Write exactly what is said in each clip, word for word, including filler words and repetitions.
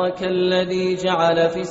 تبارك الذي جعل في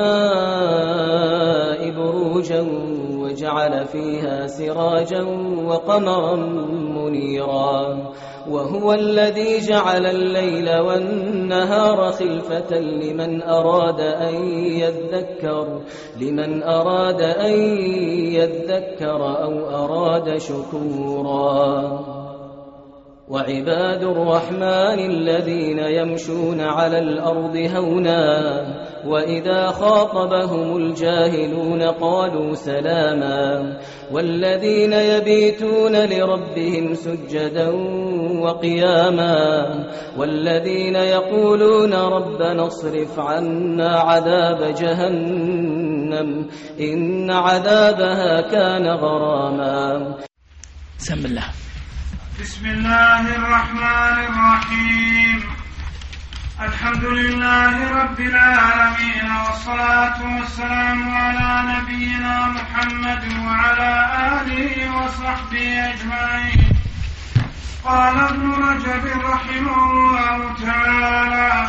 السماء بروجا وجعل فيها سراجا وقمرا منيرا وهو الذي جعل الليل والنهار خلفة لمن أراد أن يذكر لمن أراد أن يذكر أو أراد شكورا وعباد الرحمن الذين يمشون على الأرض هونا وإذا خاطبهم الجاهلون قالوا سلاما والذين يبيتون لربهم سجدا وقياما والذين يقولون ربنا اصرف عنا عذاب جهنم إن عذابها كان غراما. بسم الله. بسم الله الرحمن الرحيم. الحمد لله رب العالمين والصلاة والسلام على نبينا محمد وعلى آله وصحبه أجمعين. قال ابن رجب رحمه الله تعالى: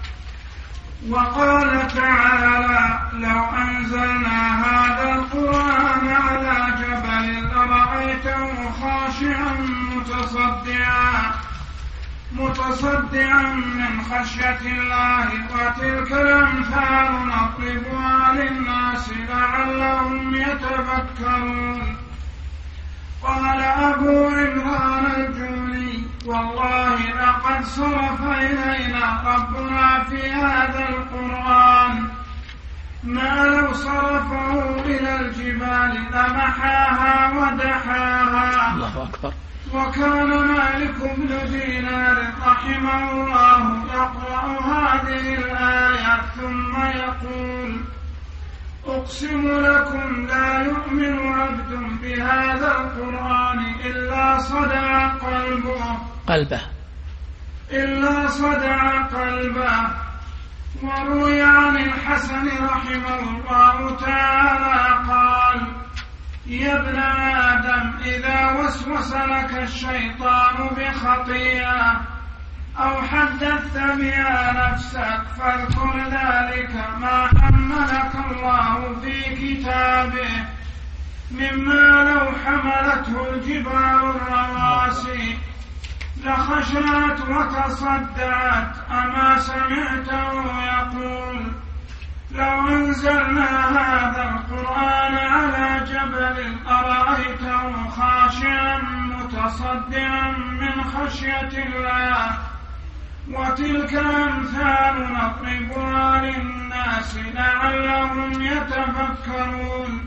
وقال تعالى: لو أنزلنا هذا القرآن على جبل لرأيته خاشعا متصدعا متصدعا من خشية الله وتلك الأمثال نضربها للناس لعلهم يتفكرون. قال أبو عمران الجولي: والله لقد صرف إلينا ربنا في هذا القرآن ما لو صرفه إلى الجبال لمحاها ودحاها. الله أكبر. وكان مالك بن دينار رحمه الله يقرأ هذه الآية ثم يقول: أقسم لكم لا يؤمن عبد بهذا القرآن إلا صدع قلبه قلبه إلا صدع قلبه. وروي عن الحسن رحمه الله تعالى قال: يا ابن آدم إذا وسوس لك الشيطان بخطيئة أو حدثت بها نفسك فاذكر ذلك ما حملك الله في كتابه مما لو حملته الجبال الرواسي لخشعت وتصدعت. أما سمعته يقول: لو أنزلنا هذا القرآن على جبل أرأيته خاشعا متصدعا من خشية الله وتلك الأمثال نضربها للناس لعلهم يتفكرون.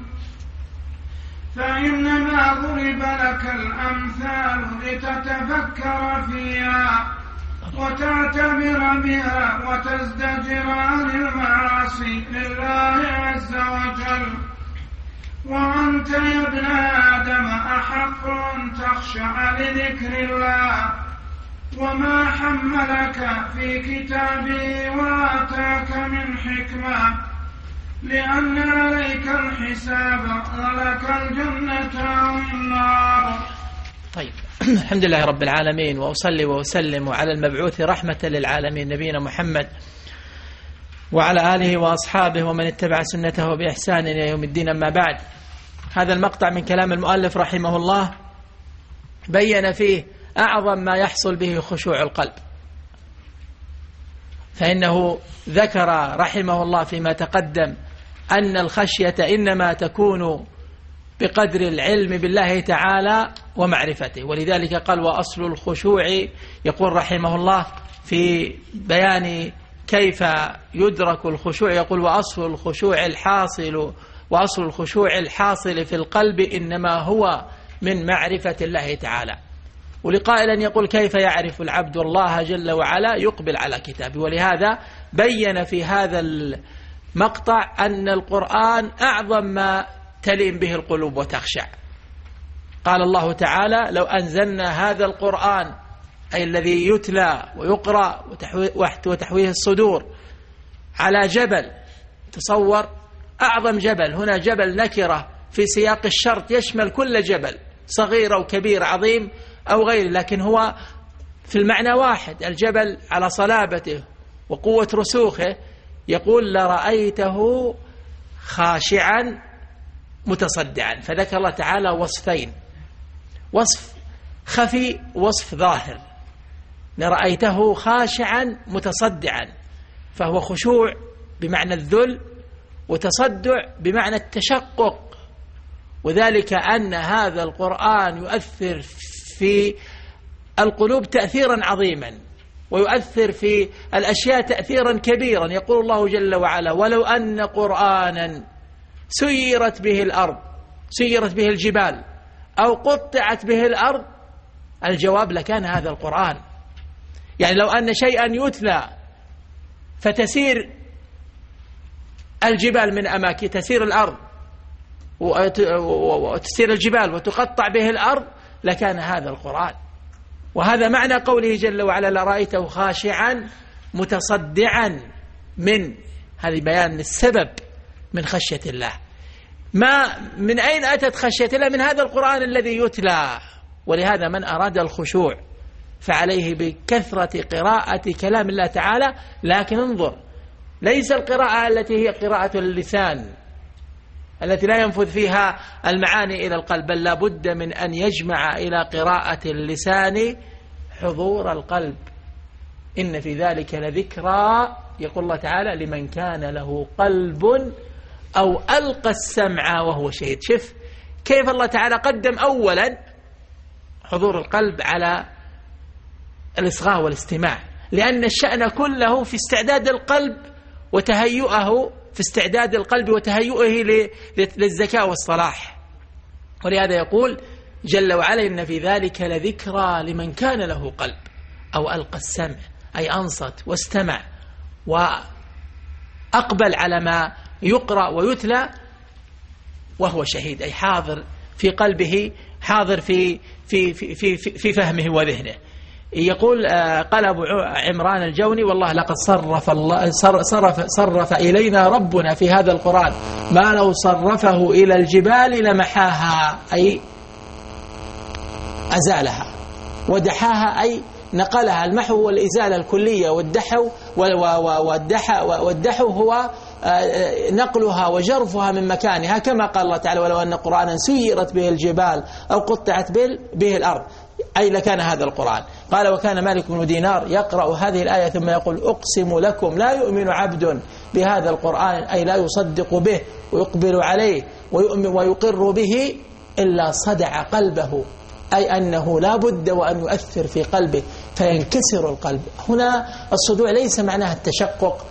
فإنما ضرب لك الأمثال لتتفكر فيها وتعتبر بها وتزدجر عن المعاصي لله عز وجل. وأنت يا ابن آدم أحق أن تخشع لذكر الله وما حملك في كتابه وآتاك من حكمة لأن عليك الحساب ولك الجنة والنار. طيب، الحمد لله رب العالمين، وأصلي وأسلم على المبعوث رحمة للعالمين نبينا محمد وعلى آله وأصحابه ومن اتبع سنته بإحسان إلى يوم الدين. أما بعد، هذا المقطع من كلام المؤلف رحمه الله بين فيه أعظم ما يحصل به خشوع القلب، فإنه ذكر رحمه الله فيما تقدم أن الخشية إنما تكون بقدر العلم بالله تعالى ومعرفته، ولذلك قال: وأصل الخشوع، يقول رحمه الله في بيان كيف يدرك الخشوع، يقول: وأصل الخشوع الحاصل وأصل الخشوع الحاصل في القلب إنما هو من معرفة الله تعالى. ولقائلا يقول: كيف يعرف العبد الله جل وعلا؟ يقبل على كتابه. ولهذا بين في هذا المقطع أن القرآن أعظم ما تلين به القلوب وتخشع. قال الله تعالى: لو أنزلنا هذا القرآن، أي الذي يتلى ويقرأ وتحويه الصدور، على جبل. تصور أعظم جبل، هنا جبل نكرة في سياق الشرط يشمل كل جبل، صغير أو كبير، عظيم أو غير، لكن هو في المعنى واحد. الجبل على صلابته وقوة رسوخه يقول لرأيته خاشعا متصدعا. فذكر الله تعالى وصفين، وصف خفي وصف ظاهر. لرأيته خاشعا متصدعا، فهو خشوع بمعنى الذل، وتصدع بمعنى التشقق، وذلك أن هذا القرآن يؤثر في القلوب تأثيرا عظيما، ويؤثر في الأشياء تأثيرا كبيرا. يقول الله جل وعلا: ولو أن قرآنا سيرت به الأرض، سيرت به الجبال، أو قطعت به الأرض، الجواب لكان هذا القرآن. يعني لو أن شيئا يتلى فتسير الجبال من أماكن، تسير الأرض وتسير الجبال وتقطع به الأرض، لكان هذا القرآن. وهذا معنى قوله جل وعلا: لرأيته خاشعا متصدعا. من هذه بيان السبب من خشية الله. ما من أين أتت خشية الله؟ من هذا القرآن الذي يتلى. ولهذا من أراد الخشوع فعليه بكثرة قراءة كلام الله تعالى. لكن انظر، ليس القراءة التي هي قراءة اللسان التي لا ينفذ فيها المعاني إلى القلب، بل لا بد من أن يجمع إلى قراءة اللسان حضور القلب. إن في ذلك لذكرى، يقول الله تعالى: لمن كان له قلب أو ألقى السمع وهو شهيد. شف كيف الله تعالى قدم أولا حضور القلب على الإصغاء والاستماع، لأن الشأن كله في استعداد القلب وتهيئه، في استعداد القلب وتهيئه للزكاة والصلاح. ولهذا يقول جل وعلا: إن في ذلك لذكرى لمن كان له قلب أو ألقى السمع، أي أنصت واستمع وأقبل على ما يقرأ ويتلى وهو شهيد، أي حاضر في قلبه، حاضر في في في في, في فهمه وذهنه. يقول قال أبو عمران الجوني: والله لقد صرف الله صرف صرف إلينا ربنا في هذا القرآن ما لو صرفه إلى الجبال لمحاها، أي أزالها، ودحاها أي نقلها. المحو والإزالة الكلية، والدحو والدحو هو نقلها وجرفها من مكانها، كما قال الله تعالى: ولو أن قرآنا سيرت به الجبال أو قطعت به الأرض، أي لكان هذا القرآن. قال: وكان مالك بن دينار يقرأ هذه الآية ثم يقول: أقسم لكم لا يؤمن عبد بهذا القرآن، أي لا يصدق به ويقبل عليه ويقر به إلا صدع قلبه، أي أنه لا بد وأن يؤثر في قلبه فينكسر القلب. هنا الصدوع ليس معناها التشقق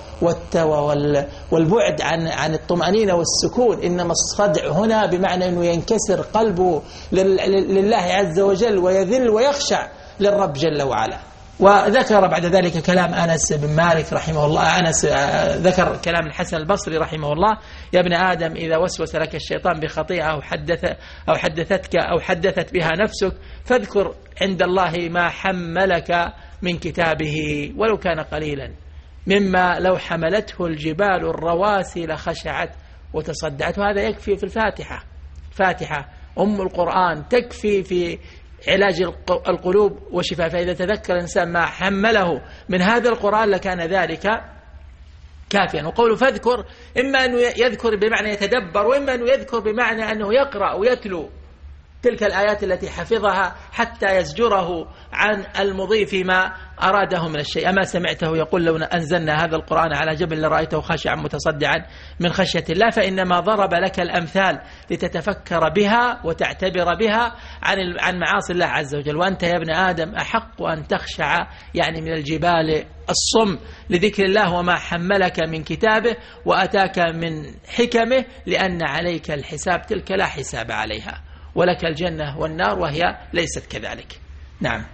والبعد عن عن الطمأنينة والسكون، إنما الصدع هنا بمعنى أنه ينكسر قلبه لله عز وجل ويذل ويخشع للرب جل وعلا. وذكر بعد ذلك كلام أنس بن مالك رحمه الله. أنس ذكر كلام الحسن البصري رحمه الله: يا ابن آدم إذا وسوس لك الشيطان بخطيئة أو حدث أو حدثتك أو حدثت بها نفسك فاذكر عند الله ما حملك من كتابه ولو كان قليلا، مما لو حملته الجبال الرواسي لخشعت وتصدعت. وهذا يكفي في الفاتحة. فاتحة أم القرآن تكفي في علاج القلوب وشفاء. فإذا تذكر الإنسان ما حمله من هذا القرآن لكان ذلك كافيا. وقوله فاذكر إما أنه يذكر بمعنى يتدبر، وإما أنه يذكر بمعنى أنه يقرأ ويتلو تلك الآيات التي حفظها حتى يزجره عن المضي فيما أراده من الشيء. أما سمعته يقول: لو أنزلنا هذا القرآن على جبل لرأيته خاشعا متصدعا من خشية الله. فإنما ضرب لك الأمثال لتتفكر بها وتعتبر بها عن عن معاصي الله عز وجل. وأنت يا ابن آدم أحق أن تخشع يعني من الجبال الصم لذكر الله وما حملك من كتابه وأتاك من حكمه، لأن عليك الحساب، تلك لا حساب عليها، ولك الجنة والنار وهي ليست كذلك. نعم.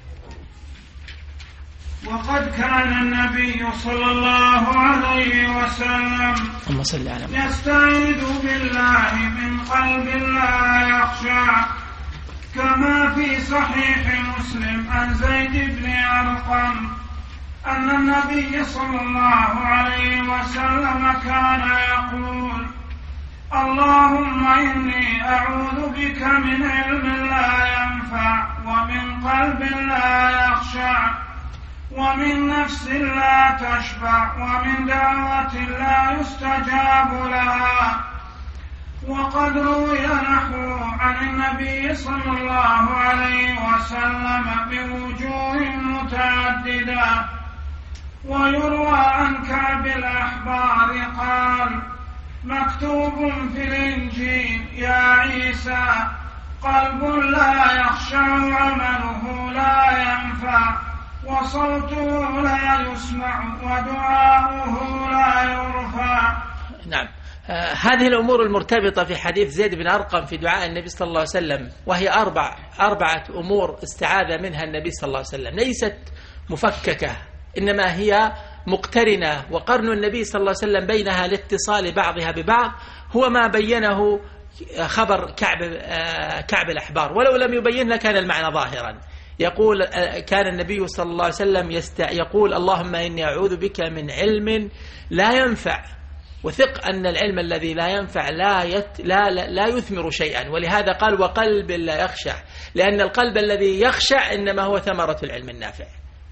وقد كان النبي صلى الله عليه وسلم يستعيذ بالله من قلب لا يخشع، كما في صحيح مسلم عن زيد بن أرقم أن النبي صلى الله عليه وسلم كان يقول: اللهم إني أعوذ بك من علم لا ينفع ومن قلب لا يخشع ومن نفس لا تشبع ومن دعوة لا يستجاب لها. وقد روي نحو عن النبي صلى الله عليه وسلم بوجوه متعددة. ويروى عن كعب الأحبار قال: مكتوب في الإنجيل: يا عيسى قلب لا يخشع عمله لا ينفع وصوته لا يسمع ودعاؤه لا يرفع. نعم. آه هذه الأمور المرتبطة في حديث زيد بن أرقم في دعاء النبي صلى الله عليه وسلم، وهي أربع أربعة أمور استعاذ منها النبي صلى الله عليه وسلم، ليست مفككة، إنما هي مقترنة، وقرن النبي صلى الله عليه وسلم بينها لاتصال بعضها ببعض هو ما بينه خبر كعب كعب الأحبار، ولو لم يبين لكان المعنى ظاهرا. يقول كان النبي صلى الله عليه وسلم يست يقول: اللهم إني أعوذ بك من علم لا ينفع، وثق أن العلم الذي لا ينفع لا يت لا لا يثمر شيئا. ولهذا قال: وقلب لا يخشع، لأن القلب الذي يخشع إنما هو ثمرة العلم النافع.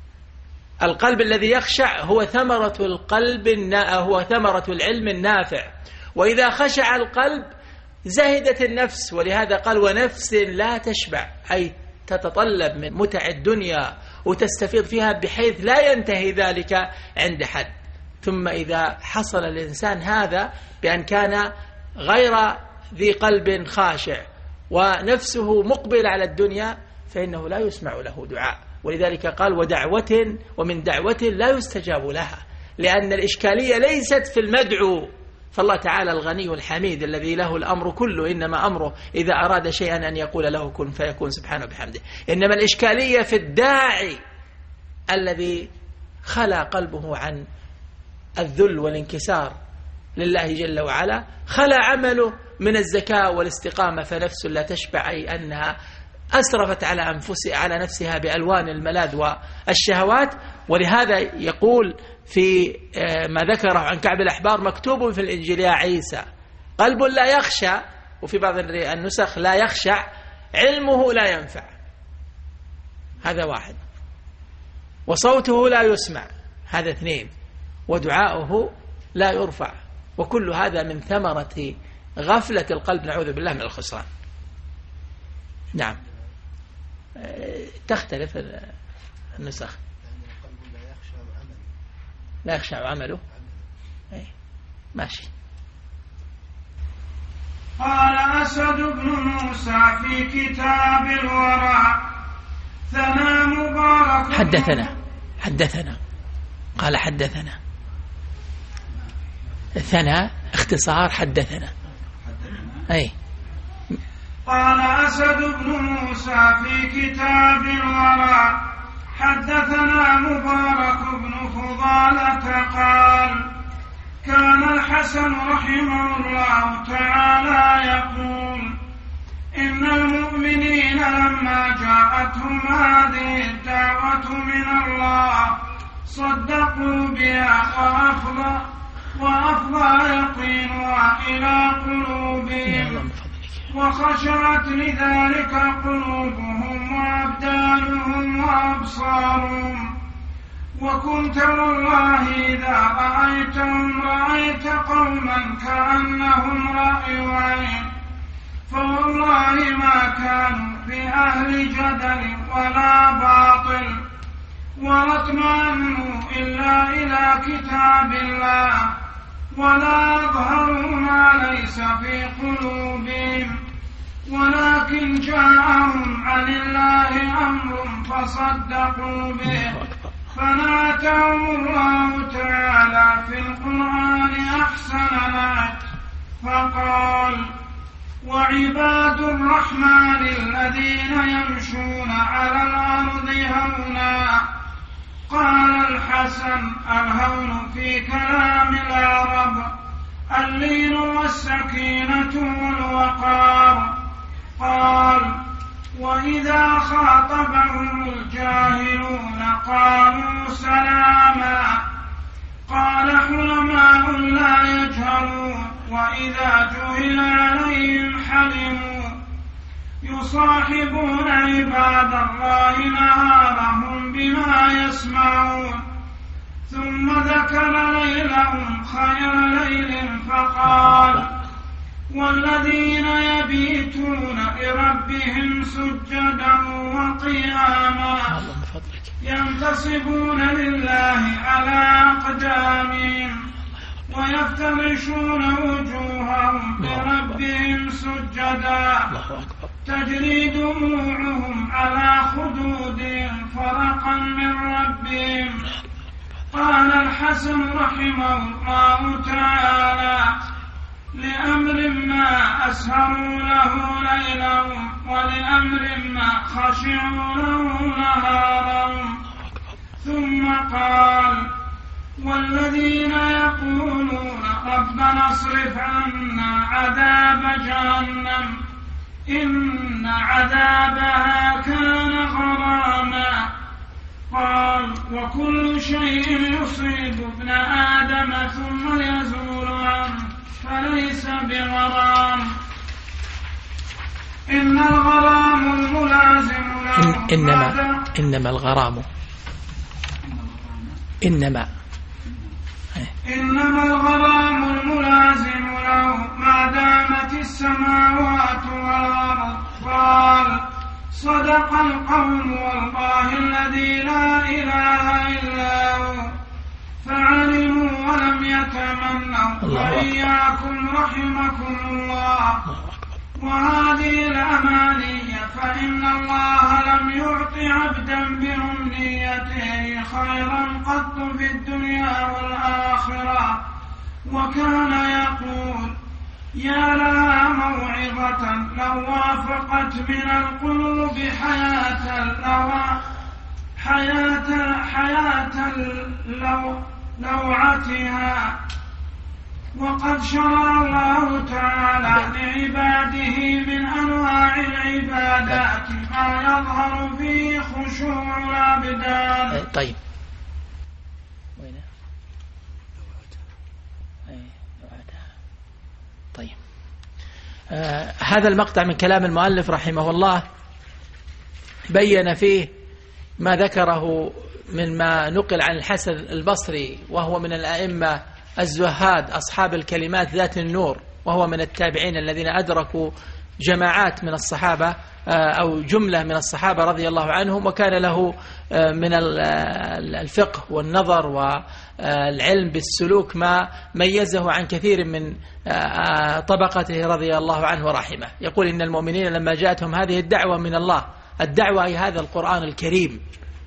القلب الذي يخشع هو ثمرة القلب هو ثمرة العلم النافع. وإذا خشع القلب زهدت النفس، ولهذا قال: ونفس لا تشبع، أي تتطلب من متع الدنيا وتستفيض فيها بحيث لا ينتهي ذلك عند حد. ثم إذا حصل الإنسان هذا بأن كان غير ذي قلب خاشع ونفسه مقبل على الدنيا فإنه لا يسمع له دعاء. ولذلك قال: ودعوة ومن دعوة لا يستجاب لها، لأن الإشكالية ليست في المدعو، فالله تعالى الغني الحميد الذي له الأمر كله، إنما أمره إذا أراد شيئا أن يقول له كن فيكون سبحانه بحمده. إنما الإشكالية في الداعي الذي خلى قلبه عن الذل والانكسار لله جل وعلا، خلى عمله من الزكاة والاستقامة، فنفس لا تشبع، أي أنها أسرفت على أنفسها على نفسها بألوان الملاذ والشهوات. ولهذا يقول في ما ذكره عن كعب الأحبار: مكتوب في الإنجيل: يا عيسى قلب لا يخشى، وفي بعض النسخ: لا يخشع علمه لا ينفع. هذا واحد. وصوته لا يسمع، هذا اثنين. ودعاؤه لا يرفع. وكل هذا من ثمرة غفلة القلب، نعوذ بالله من الخسران. نعم. تختلف النسخ. لا يخشع عمله. أي. ماشي. قال أسد بن موسى في كتاب الورع: ثنى مبارك. حدثنا حدثنا قال حدثنا. ثنى اختصار حدثنا. أي. قال أسد بن موسى في كتاب الورع: حدثنا مبارك بن فضالة قال: كان الحسن رحمه الله تعالى يقول: إن المؤمنين لما جاءتهم هذه الدعوة من الله صدقوا بها وأفضى وأفضى يقينها إلى قلوبهم، وخشعت لذلك قلوبهم وأبدانهم وأبصارهم. وكنت والله إذا رأيتهم رأيت قوما كأنهم رأي عين، فوالله ما كانوا في أهل جدل ولا باطل، ولا اطمأنوا إلا إلى كتاب الله، ولا أظهروا ما ليس في قلوبهم، ولكن جاءهم عن الله أمر فصدقوا به، فنعتهم الله تعالى في القرآن أحسن نعت، فقال: وعباد الرحمن الذين يمشون على الأرض هونا. قال الحسن: الهون في كلام العرب اللين والسكينة والوقار. قال: وإذا خاطبهم الجاهلون قالوا سلاما. قال: حلماء لا يجهلون، وإذا جهل عليهم حلموا. يصاحبون عباد الله نهارهم بما يسمعون ثم ذكر ليلهم خير ليل فقال والذين يبيتون لربهم سجدا وقياما ينتصبون لله على أقدامهم ويفترشون وجوههم لربهم سجدا تجري دموعهم على خدودهم فرقا من ربهم. قال الحسن رحمه الله تعالى لأمر ما أسهروا له ليلهم ولأمر ما خشعوا له نهارهم. ثم قال والذين يقولون ربنا اصرف عنا عذاب جهنم إن عذابها كان غراما. قال وكل شيء يصيب ابن آدم ثم يزول عنه فليس بغرام. إن الغرام الملازم له إن إنما إنما الغرام إنما إنما الغرام الملازم له ما دامت السماوات والأرض. قال صدق القوم والله الذي لا إله إلا هو فعلموا ولم يتمنوا وإياكم رحمكم الله. وهذه الأمانية فإن الله لم يعط عبدا بأمنيته خيرا قط في الدنيا والآخرة. وكان يقول يا لها موعظة لو وافقت من القلوب حياة اللوى حياة حياة اللو لوعتها. وقد شرع الله تعالى لعباده من أنواع العبادات ما يظهر فيه خشوع الأبدان. طيب طيب آه هذا المقطع من كلام المؤلف رحمه الله بين فيه ما ذكره مما نقل عن الحسن البصري وهو من الأئمة الزهاد أصحاب الكلمات ذات النور، وهو من التابعين الذين أدركوا جماعات من الصحابة أو جملة من الصحابة رضي الله عنهم، وكان له من الفقه والنظر والعلم بالسلوك ما ميزه عن كثير من طبقته رضي الله عنه ورحمه. يقول إن المؤمنين لما جاءتهم هذه الدعوة من الله، الدعوة أي هذا القرآن الكريم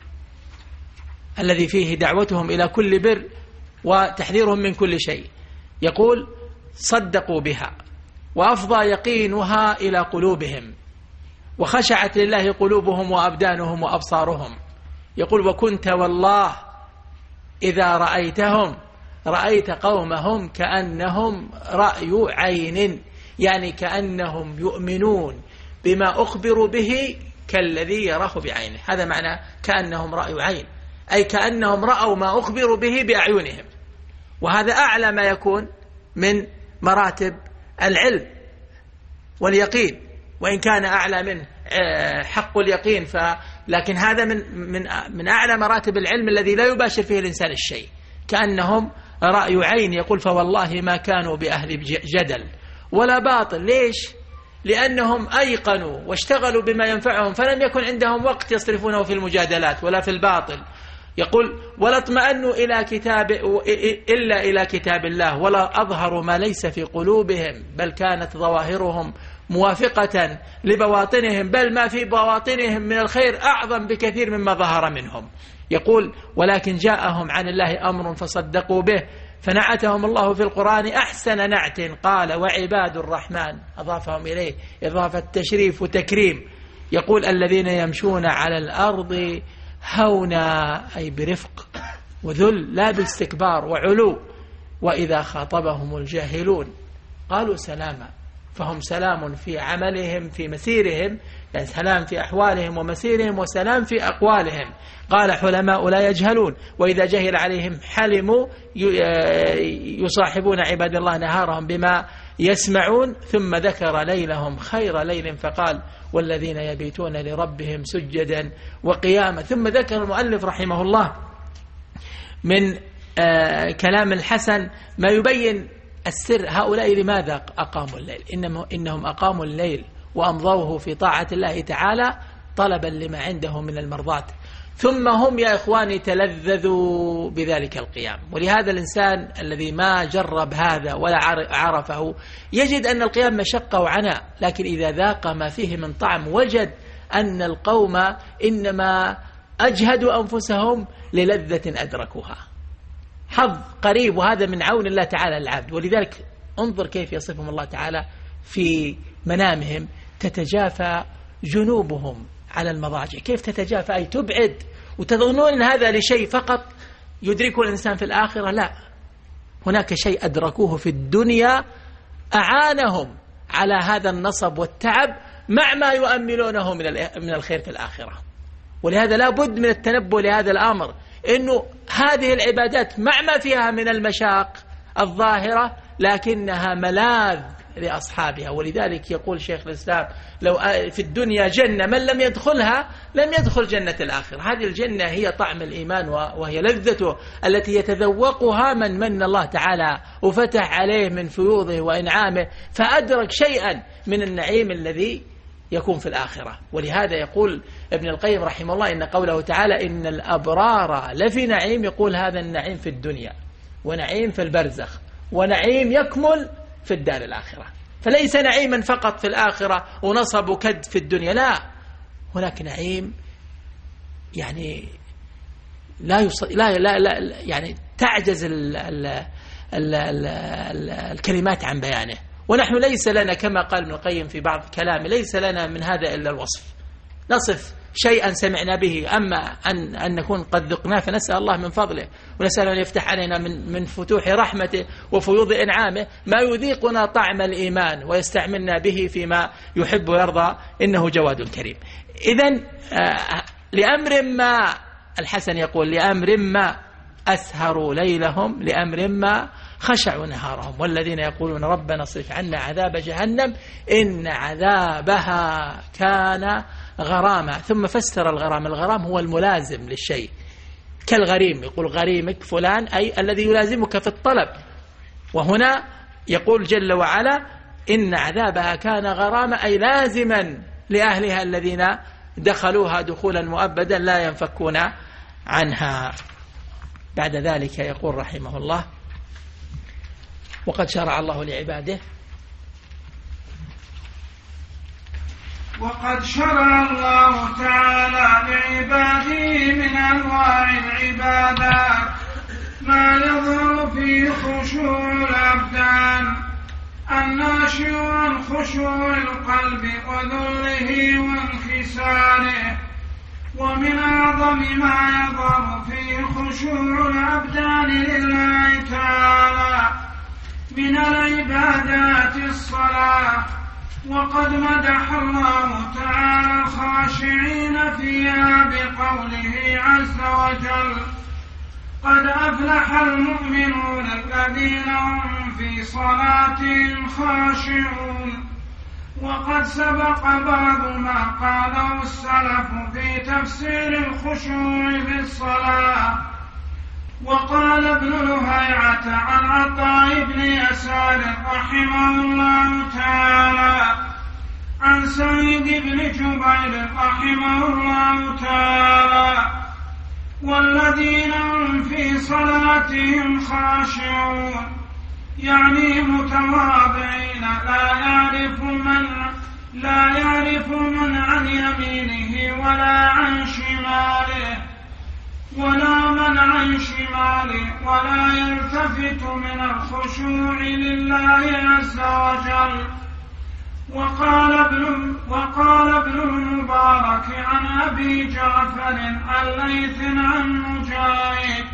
الذي فيه دعوتهم إلى كل بر وتحذيرهم من كل شيء، يقول صدقوا بها وأفضى يقينها إلى قلوبهم وخشعت لله قلوبهم وأبدانهم وأبصارهم. يقول وكنت والله إذا رأيتهم رأيت قومهم كأنهم رأي عين، يعني كأنهم يؤمنون بما أخبروا به كالذي يراه بعينه. هذا معنى كأنهم رأي عين، أي كأنهم رأوا ما أخبروا به بأعينهم. وهذا أعلى ما يكون من مراتب العلم واليقين، وإن كان أعلى من حق اليقين ف لكن هذا من من من أعلى مراتب العلم الذي لا يباشر فيه الإنسان الشيء، كأنهم رأي عين. يقول فوالله ما كانوا بأهل جدل ولا باطل. ليش؟ لأنهم أيقنوا واشتغلوا بما ينفعهم، فلم يكن عندهم وقت يصرفونه في المجادلات ولا في الباطل. يقول ولا اطمأنوا إلى كتاب إلا إلى كتاب الله ولا أظهروا ما ليس في قلوبهم، بل كانت ظواهرهم موافقة لبواطنهم، بل ما في بواطنهم من الخير أعظم بكثير مما ظهر منهم. يقول ولكن جاءهم عن الله أمر فصدقوا به فنعتهم الله في القرآن أحسن نعت، قال وعباد الرحمن، أضافهم إليه إضافة تشريف وتكريم. يقول الذين يمشون على الأرض هونا، أي برفق وذل لا باستكبار وعلو، وإذا خاطبهم الجاهلون قالوا سلاما، فهم سلام في عملهم في مسيرهم، يعني سلام في أحوالهم ومسيرهم وسلام في أقوالهم. قال حلماء لا يجهلون، وإذا جهل عليهم حلموا، يصاحبون عباد الله نهارهم بما يسمعون. ثم ذكر ليلهم خير ليل فقال والذين يبيتون لربهم سجدا وقياما. ثم ذكر المؤلف رحمه الله من آه كلام الحسن ما يبين السر، هؤلاء لماذا أقاموا الليل؟ إنهم, إنهم أقاموا الليل وأمضوه في طاعة الله تعالى طلبا لما عنده من المرضات، ثم هم يا إخواني تلذذوا بذلك القيام. ولهذا الإنسان الذي ما جرب هذا ولا عرفه يجد أن القيام مشقة وعناء، لكن إذا ذاق ما فيه من طعم وجد أن القوم إنما أجهدوا أنفسهم للذة أدركوها، حظ قريب، وهذا من عون الله تعالى للعبد. ولذلك انظر كيف يصفهم الله تعالى في منامهم: تتجافى جنوبهم على المضاجع. كيف تتجافى؟ أي تبعد، وتظنون أن هذا لشيء فقط يدركه الإنسان في الآخرة. لا، هناك شيء أدركوه في الدنيا أعانهم على هذا النصب والتعب مع ما يؤملونه من الخير في الآخرة. ولهذا لا بد من التنبه لهذا الأمر، إنه هذه العبادات مع ما فيها من المشاق الظاهرة لكنها ملاذ لأصحابها. ولذلك يقول شيخ الإسلام: لو في الدنيا جنة من لم يدخلها لم يدخل جنة الآخرة. هذه الجنة هي طعم الإيمان وهي لذته التي يتذوقها من من الله تعالى وفتح عليه من فيوضه وإنعامه، فأدرك شيئا من النعيم الذي يكون في الآخرة. ولهذا يقول ابن القيم رحمه الله إن قوله تعالى إن الأبرار لفي نعيم، يقول هذا النعيم في الدنيا، ونعيم في البرزخ، ونعيم يكمل في الدار الآخرة. فليس نعيما فقط في الآخرة ونصب وكد في الدنيا، لا، هناك نعيم يعني لا يص... لا لا لا يعني تعجز ال... ال... ال... ال... ال... الكلمات عن بيانه. ونحن ليس لنا كما قال ابن القيم في بعض كلامه ليس لنا من هذا إلا الوصف، نصف شيئا سمعنا به، أما أن, أن نكون قد ذقناه فنسأل الله من فضله، ونسأل أن يفتح علينا من, من فتوح رحمته وفيوض إنعامه ما يذيقنا طعم الإيمان ويستعملنا به فيما يحب ويرضى، إنه جواد كريم. إذن آه لأمر ما، الحسن يقول لأمر ما أسهروا ليلهم، لأمر ما خشعوا نهارهم، والذين يقولون ربنا اصرف عنا عذاب جهنم إن عذابها كان غراما. ثم فسر الغرام، الغرام هو الملازم للشيء كالغريم، يقول غريمك فلان أي الذي يلازمك في الطلب. وهنا يقول جل وعلا إن عذابها كان غراما أي لازما لأهلها الذين دخلوها دخولا مؤبدا لا ينفكون عنها. بعد ذلك يقول رحمه الله وقد شرع الله لعباده وقد شرع الله تعالى لعباده من أنواع العبادات ما يظهر فيه خشوع الأبدان الناشئ عن خشوع القلب وذله وانكساره. ومن أعظم ما يظهر فيه خشوع الأبدان لله تعالى من العبادات الصلاة، وقد مدح الله تعالى الخاشعين فيها بقوله عز وجل قد أفلح المؤمنون الذين هم في صلاتهم خاشعون. وقد سبق بعض ما قاله السلف في تفسير الخشوع في الصلاة. وقال ابن لهيعة عن عطاء بن يسار رحمه الله تعالى عن سعيد بن جبير رحمه الله تعالى والذين هم في صلاتهم خاشعون، يعني متواضعين لا يعرف من لا يعرف من عن يمينه ولا عن شماله ولا من عن شماله ولا يلتفت من الخشوع لله عز وجل. وقال ابن وقال ابن المبارك عن أبي جعفر الليث عن مجاهد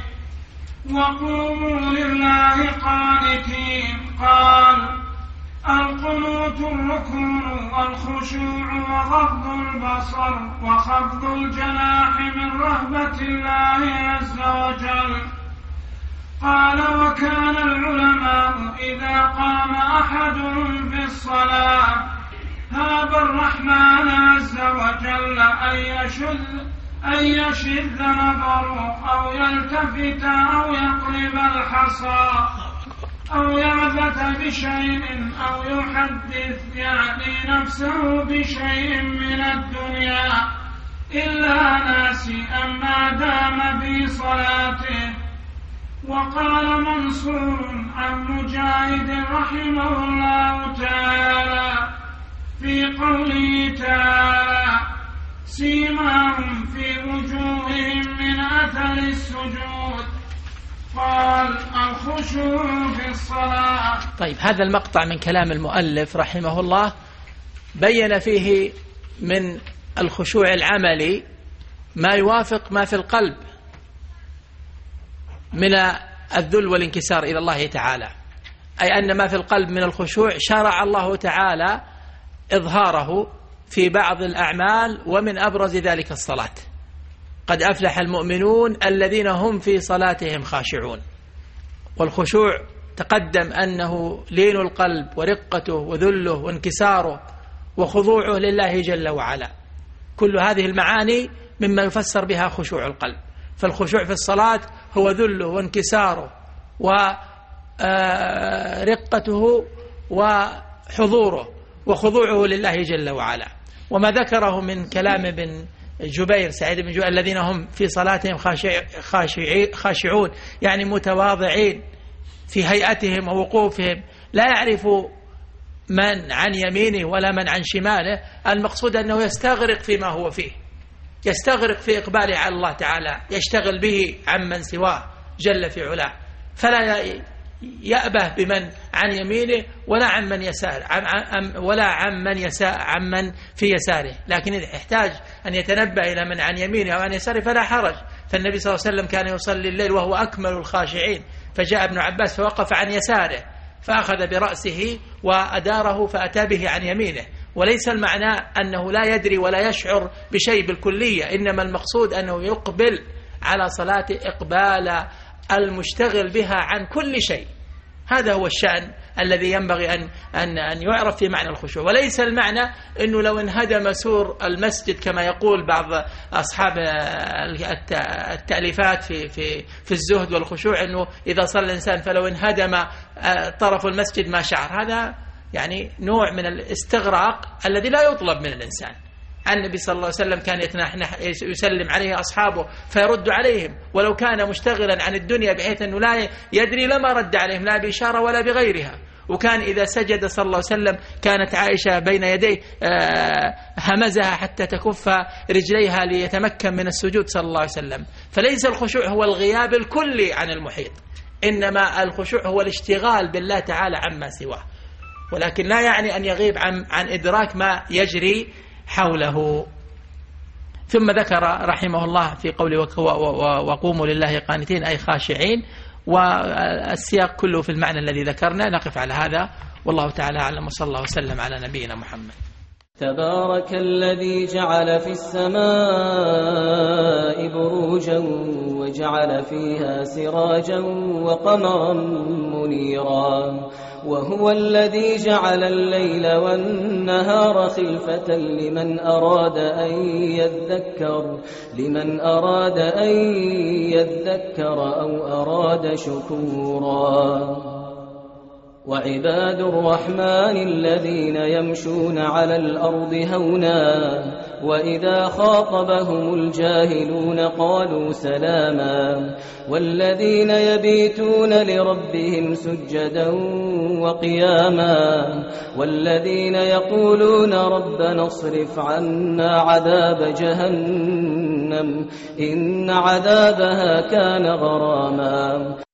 وقوموا لله قانتين، قال القنوت الركون والخشوع وغض البصر وخفض الجناح من رهبة الله عز وجل. قال وكان العلماء إذا قام أحد أحدهم في الصلاة هاب الرحمن عز وجل أن يشذ أن يشذ نظره أو يلتفت أو يقلب الحصى أو يعبث بشيء أو يحدث يعني نفسه بشيء من الدنيا إلا ناسيا ما دام في صلاته. وقال منصور عن مجاهد رحمه الله تعالى في قوله تعالى سيماهم في وجوههم من أثر السجود قال الخشوع في الصلاة. طيب، هذا المقطع من كلام المؤلف رحمه الله بين فيه من الخشوع العملي ما يوافق ما في القلب من الذل والانكسار إلى الله تعالى، أي أن ما في القلب من الخشوع شرع الله تعالى إظهاره في بعض الأعمال، ومن أبرز ذلك الصلاة. قد أفلح المؤمنون الذين هم في صلاتهم خاشعون. والخشوع تقدم أنه لين القلب ورقته وذله وانكساره وخضوعه لله جل وعلا. كل هذه المعاني مما يفسر بها خشوع القلب. فالخشوع في الصلاة هو ذله وانكساره ورقته وحضوره وخضوعه لله جل وعلا. وما ذكره من كلام ابن جبير سعيد بن جبير الذين هم في صلاتهم خاشعون، يعني متواضعين في هيئتهم ووقوفهم، لا يعرف من عن يمينه ولا من عن شماله. المقصود أنه يستغرق فيما هو فيه، يستغرق في إقباله على الله تعالى، يشتغل به عمن سواه جل في علاه، فلا يأبه بمن عن يمينه ولا عن من يسار ولا عن من يسار عمن في يساره، لكن يحتاج أن يتنبه إلى من عن يمينه أو عن يساره فلا حرج. فالنبي صلى الله عليه وسلم كان يصلي الليل وهو أكمل الخاشعين، فجاء ابن عباس فوقف عن يساره فأخذ برأسه وأداره فأتى به عن يمينه. وليس المعنى أنه لا يدري ولا يشعر بشيء بالكلية، إنما المقصود أنه يقبل على صلاته إقبال المشتغل بها عن كل شيء. هذا هو الشأن الذي ينبغي أن, أن, أن يعرف في معنى الخشوع. وليس المعنى أنه لو انهدم سور المسجد كما يقول بعض أصحاب التأليفات في, في, في الزهد والخشوع، أنه إذا صلى الإنسان فلو انهدم طرف المسجد ما شعر. هذا يعني نوع من الاستغراق الذي لا يطلب من الإنسان. النبي صلى الله عليه وسلم كان يسلم عليه أصحابه فيرد عليهم، ولو كان مشتغلا عن الدنيا بحيث أنه لا يدري لما رد عليهم لا بإشارة ولا بغيرها. وكان إذا سجد صلى الله عليه وسلم كانت عائشة بين يديه همزها حتى تكف رجليها ليتمكن من السجود صلى الله عليه وسلم. فليس الخشوع هو الغياب الكلي عن المحيط، إنما الخشوع هو الاشتغال بالله تعالى عما سواه، ولكن لا يعني أن يغيب عن, عن إدراك ما يجري حوله. ثم ذكر رحمه الله في قوله وقوموا لله قانتين أي خاشعين، والسياق كله في المعنى الذي ذكرنا. نقف على هذا والله تعالى أعلم، وصلى الله وسلم على نبينا محمد. تبارك الذي جعل في السماء بروجا وجعل فيها سراجا وقمرا منيرا، وهو الذي جعل الليل والنهار خلفة لمن أراد أن يذكر لمن أراد أن يذكر أو أراد شكورا. وعباد الرحمن الذين يمشون على الأرض هونا وإذا خاطبهم الجاهلون قالوا سلاما، والذين يبيتون لربهم سجدا وقياما، والذين يقولون ربنا اصرف عنا عذاب جهنم إن عذابها كان غراما.